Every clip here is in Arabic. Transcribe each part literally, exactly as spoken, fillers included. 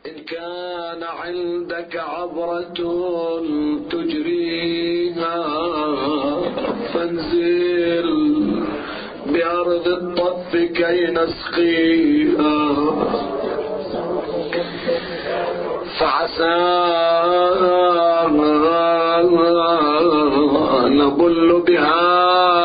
إن كان عندك عبرة تجريها فانزل بأرض الطف كي نسقيها، فعسى نبل بها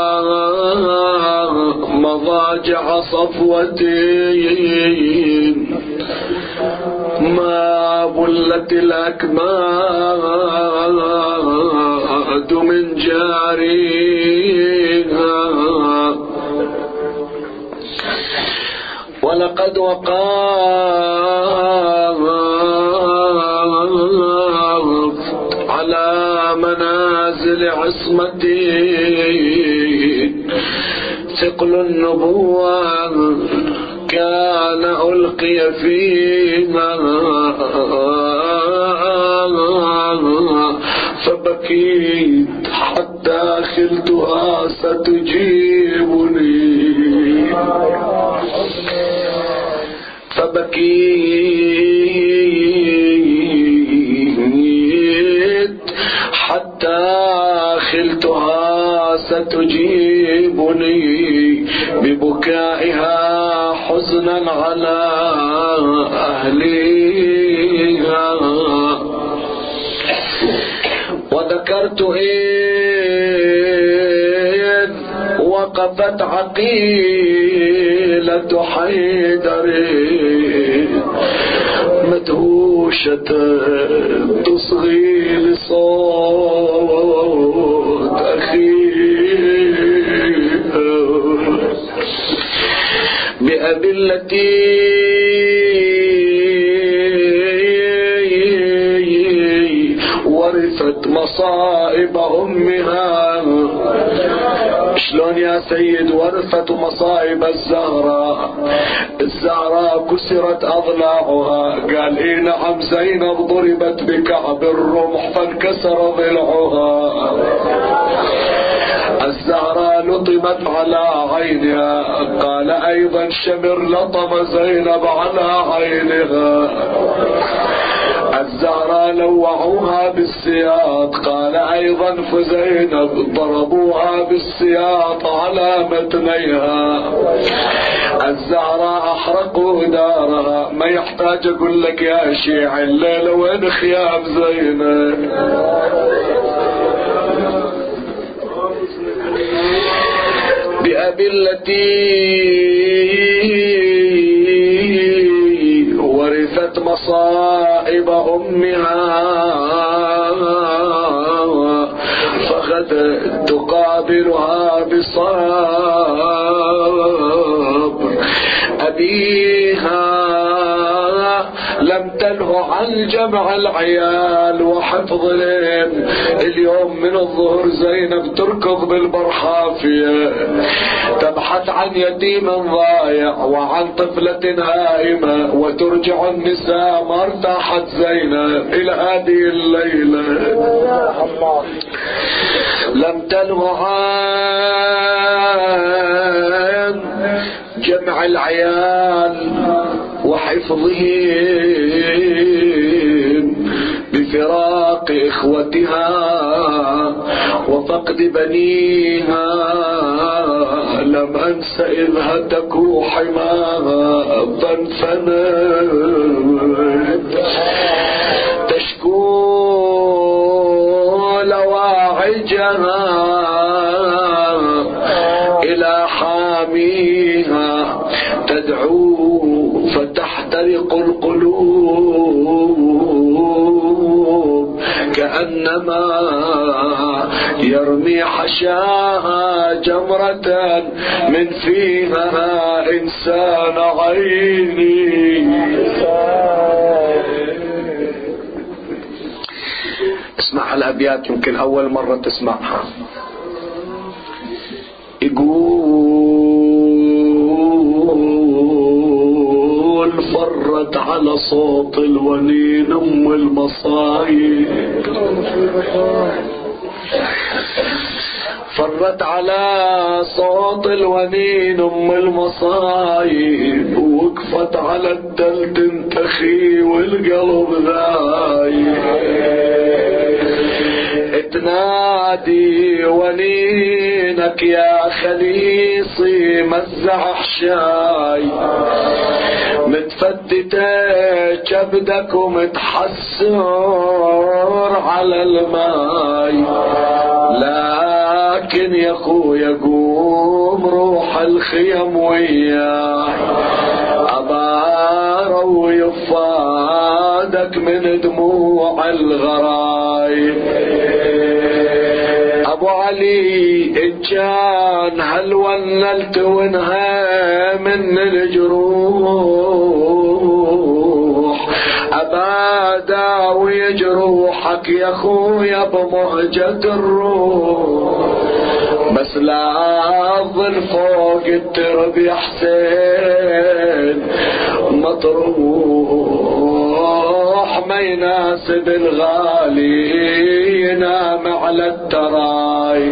مضاجع صفوة ما بلت الأكماد من جاريها. ولقد وقفت على منازل عصمتي ثقل النبوة كان ألقي فيها، فبكيت حتى خلتها ستجيبني، فبكيت حتى خلتها ستجيبني ببكائها حزنا على أهليها. وذكرت إذ وقفت عقيلة حيدر مدهوشة تصغي لصوت أخيها بأبي التي ورثت مصائب أمها. شلون يا سيد ورثت مصائب الزهراء؟ الزهراء كسرت أضلاعها. قال إيه نعم، زينب ضربت بكعب الرمح فانكسر ضلعها. الزهراء لطمت على عينها. قال أيضا شمر لطم زينب على عينها. الزهراء لوعوها بالسياط. قال أيضا فزينب ضربوها بالسياط على متنيها. الزهراء أحرقوا دارها. ما يحتاج أقول لك يا شيعي الليلة وين خيام زينب؟ بأبي التي ورثت مصائب أمها فغدت تقابلها بصبر. أبيها لم تنه عن جمع العيال وحفظهم. اليوم من الظهر زينب تركض بالبرحافية تبحث عن يتيم ضايع وعن طفلة هائمة، وترجع النساء. ما ارتاحت زينب إلى هذه الليلة. لم تنه عن جمع العيال وحفظهم بفراق إخوتها وفقد بنيها. لم أنس إذ هتكوا حماها فانفنت تشكو لواعجها إلى حاميها تدعو فتحترق القلوب كأنما يرمي حشاها جمرة من فيها إنسان عيني. اسمع الأبيات يمكن أول مرة تسمعها. يقول فرت على صوت الونين أم المصايب، فرت على صوت الونين أم المصايب وقفت صوت على الدل تنتخي والقلب ذايق، تنادي ونينك يا خليصي مزع حشاي، متفتتة كبدك ومتحسر على الماي، لكن يا خويا قوم روح الخيم وياي، أبا روي فادك من دموع الغراي. ابو علي ان كان هل ونلت وانها من الجروح، ابا داوي جروحك يا خويا بمهجة الروح، بس لا اظن فوق الترب يا حسين مطروح، ما يناسب الغالي ينام على التراي.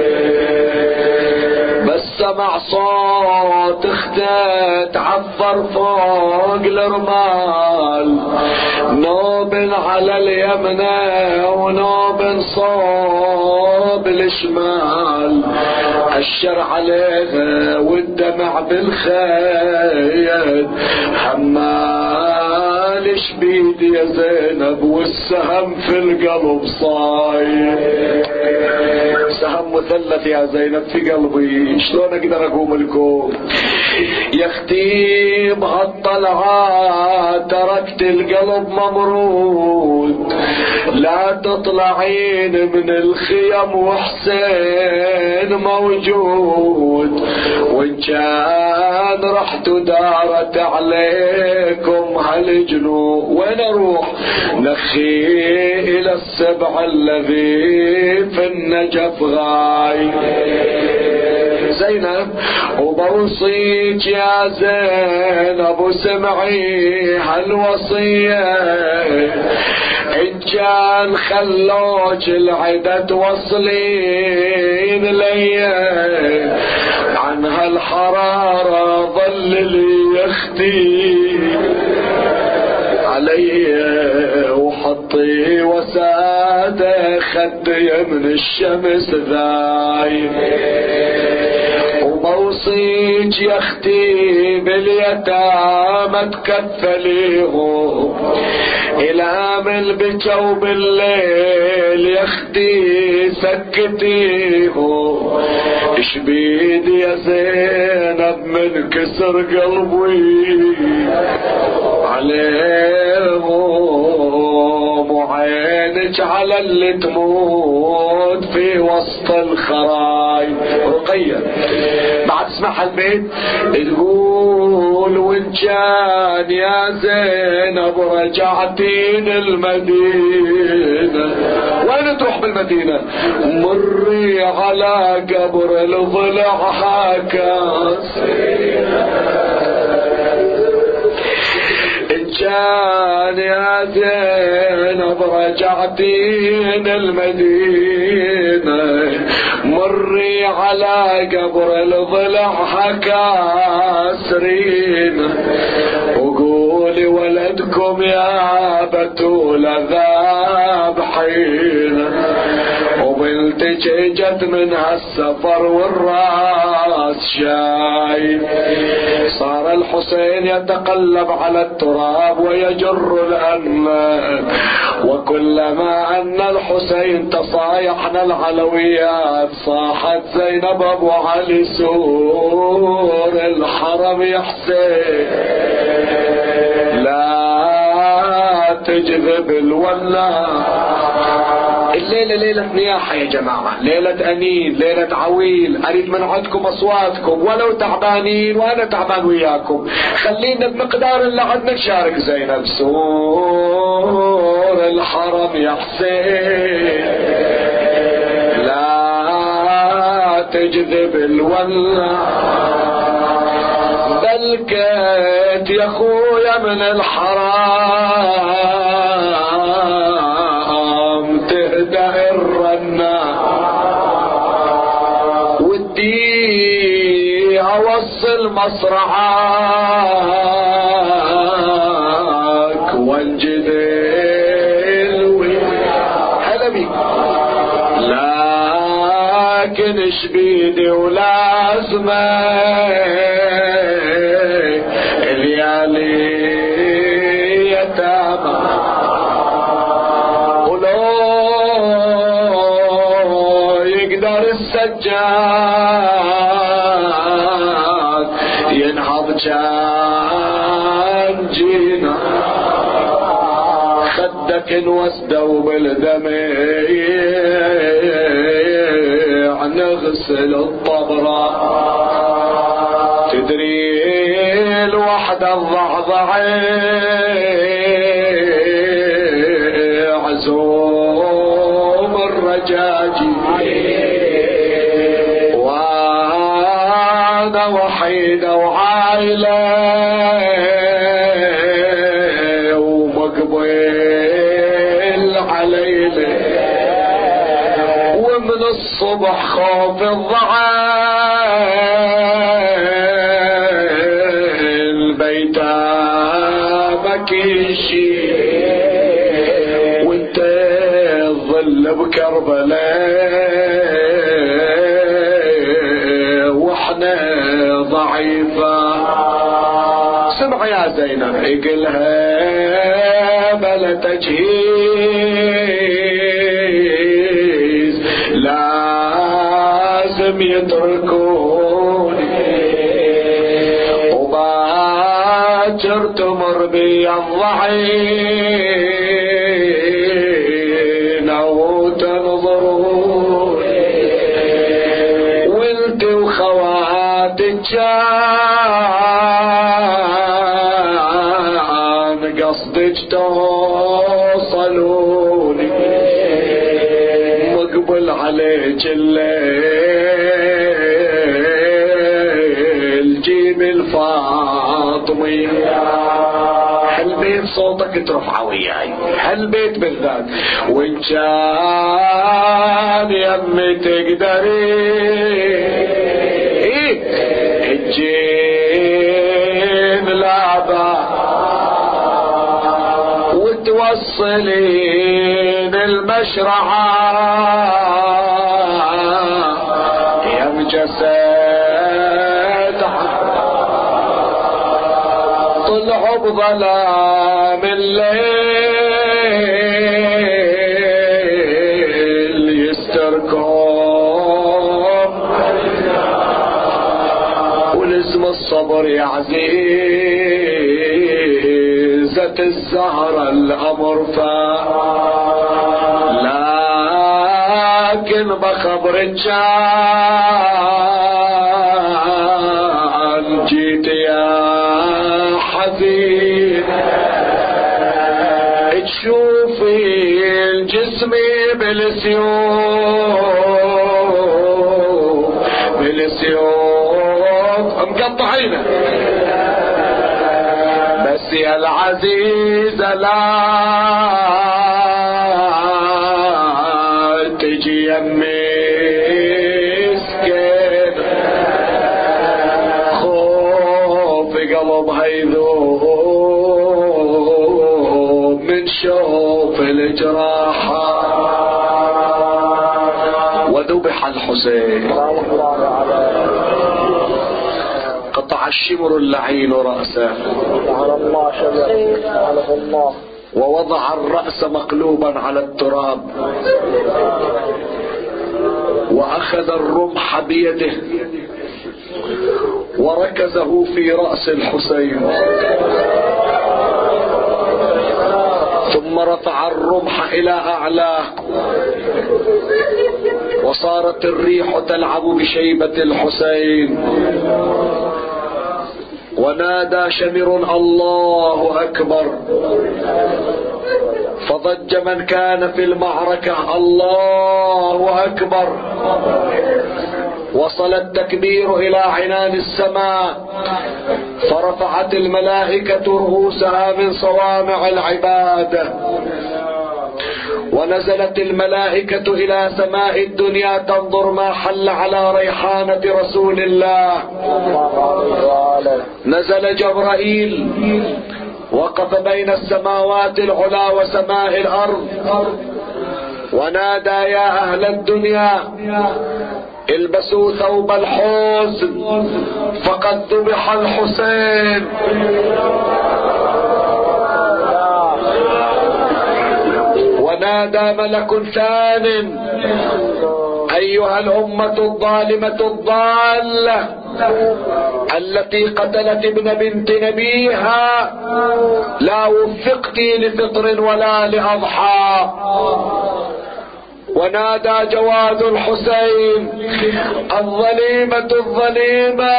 بس سمع صوت اختت عفر فوق الرمال، نوب على اليمنى ونوب صوب الشمال، الشر عليها والدمع بالخيل، حمال شبيد يا زينب والسهم في القلب صاير، سهم مثلث يا زينب في قلبي شلون اقدر اقوم لكم يا اختي بهالطلعة، تركت القلب ممرود، لا تطلعين من الخيم وحسين موجود، وان كان رحت ودارت عليكم هالجنوب، وين اروح نخي الى السبع الذي في النجف غاي. زينب وبوصيك يا زينب وسمعي هالوصية، إن كان خلوك العدة توصلين لي، عن هالحرارة ظل لي يختي علي، وحطي وسادة خدي من الشمس ذاي، وبوصيك يا اختي باليتامى تكفليهم، الى من بكوا بالليل يا اختي سكتيهم، اشبيد يا زينب من كسر قلبي عليهم، وعينك على اللي تموت في وسط الخراي. رقية بعد اسمع البيت تقول وان كان يا زينب رجعتين المدينة، وين تروح بالمدينة؟ مري على قبر الضلع حكاس، إن كان يا زينب رجعتين المدينة، مري على قبر الضلع حكاسرين، وقولي ولدكم يا بتول ذابحين، وبنتك اجت من هالسفر والراس شايب. صار الحسين يتقلب على التراب ويجر الأنام، وكلما أن الحسين تصايحنا العلويات صاحت زينب أبو علي سور الحرم يا حسين، لا تجذب الولاء. الليلة ليلة نياحة يا جماعة، ليلة أنين، ليلة عويل، أريد من عندكم أصواتكم ولو تعبانين وأنا تعبان وياكم، خلينا بمقدار اللي عندنا نشارك زينب سور الحرم يا حسين، لا تجذب الولاء، بلكت يا خويا من الحرام تهدأ الرنا، ودي اوصل مصرعات تنش بيدي ولازمة ليالي يتامى ولو يقدر السجاد ينهض كان جينا خدك انوسدوا بالدمع نغسل الطبرة تدري الوحدة الضعضعي عزوم الرجاجي وانا وحيدة وعائلة ومن الصبح خوف الضعال بيتامك يشي وانت الظل بكربلاء واحنا ضعيفة سمع يا زينب اقلها بلا تجهيز لازم يتركوني وباكر تمر بي الضعين او تنظروني وانت وخواتك كان قصدك توصلوني مقبل عليك الليل جيب الفاطمي هالبيت صوتك ترفع وياي هالبيت بالذات وان كان يمي تقدري ايه الجيب لعبة وتوصلين المشرعة يا مجسد طلعوا بظلام الليل يستركم ولزم الصبر يا عزيزة الزهرة الأمر فا لكن بخبرك كان جيت يا حزين تشوفي الجسم بالسيوف بالسيوف مقطعينه بس يا العزيزة لا تجي يمي سكين خوف قلبها يذوب من شوف الجراحة وذبح الحسين قطع الشمر اللعين رأسه ووضع الرأس مقلوبا على التراب وأخذ الرمح بيده وركزه في رأس الحسين ثم رفع الرمح إلى أعلاه وصارت الريح تلعب بشيبة الحسين ونادى شمر الله أكبر فضج من كان في المعركة الله أكبر وصل التكبير إلى عنان السماء فرفعت الملائكة رؤوسها من صوامع العبادة ونزلت الملائكة إلى سماء الدنيا تنظر ما حل على ريحانة رسول الله. نزل جبرائيل وقف بين السماوات العلى وسماء الأرض ونادى يا أهل الدنيا البسوا ثوب الحزن فقد ذبح الحسين. ونادى ملك ثان: أيها الأمة الظالمة الضالة التي قتلت ابن بنت نبيها، لا وفقت لفطر ولا لأضحى. ونادى جواد الحسين: الظليمة الظليمة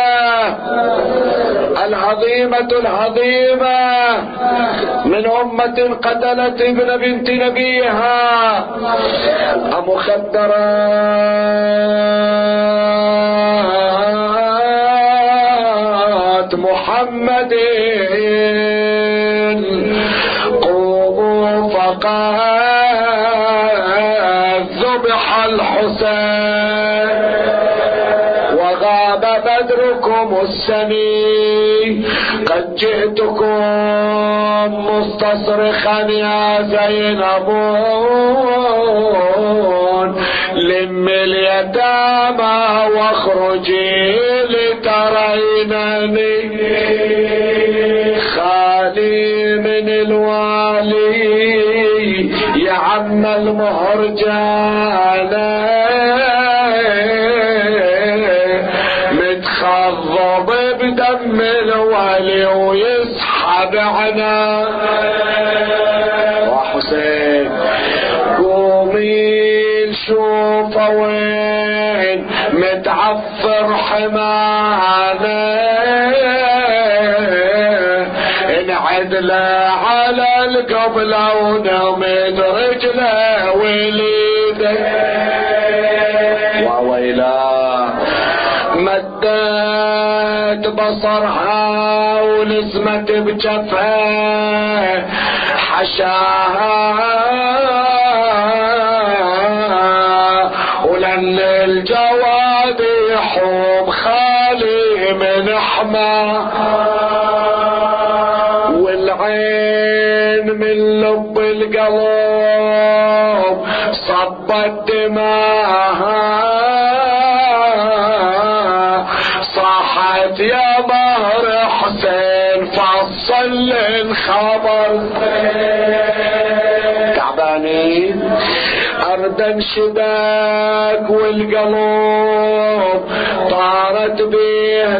الهضيمة الهضيمة من أمة قتلت ابن بنت نبيها أمخدرات محمد، قوموا فقد ذبح الحسين وغاب بدركم السني، قد جئتكم مستصرخا يا زينبون، لم اليتامى واخرجي لترينني، خالي من الوالي يا عم المهرجانة، متخضب بدم الولي ويسحب عنا. وحسين قومي شوفه وين متعفر حمانا، انعدله على القبلة ونمد رجله وليده. وويلا مدت بصرها ولسمت بجفها، حشاها ولن الجواد يحوم خالي من حما، والعين من لب القلب صبت دماها، صاحت يا مهر حسين فصل الخبر. تعبانين أردا شباك والقلوب طارت بيه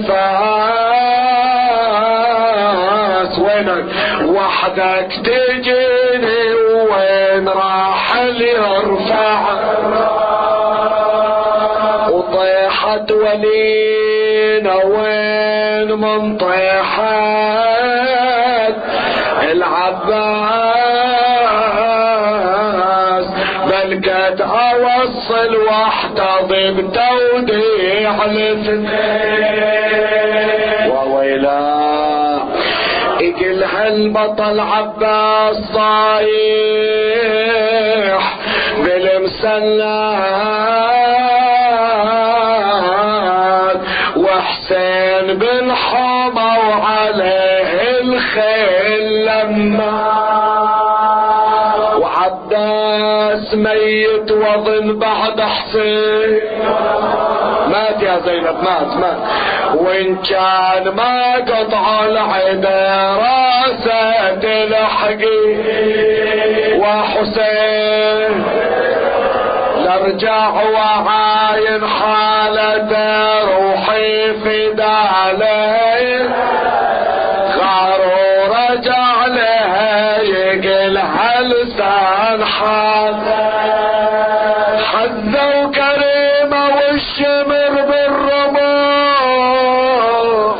للفاس، وينك وحدك تجيني وين راح اللي يرفع، وطيحت ولينا وين من طيحت العباس، بلقت اوصل واحتضب توديع الاثنين. وويلا اجل هالبطل عباس صايح بالمسلات، وحسين بن حما وعليه الخيل لما، وعباس ميت وظن بعد حسين مات يا زينب، مات مات وإن كان ما قطع العدا راسه تلحقي. وحسين لارجع وعاين حالته روحي فدالي، غارو رجع لها يقلها لسان حال، حزة وكريمة والشمر بالرموش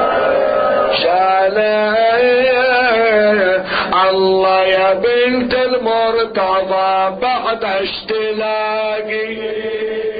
شالي. الله يا بنت المرتضى بعد اشتلاقي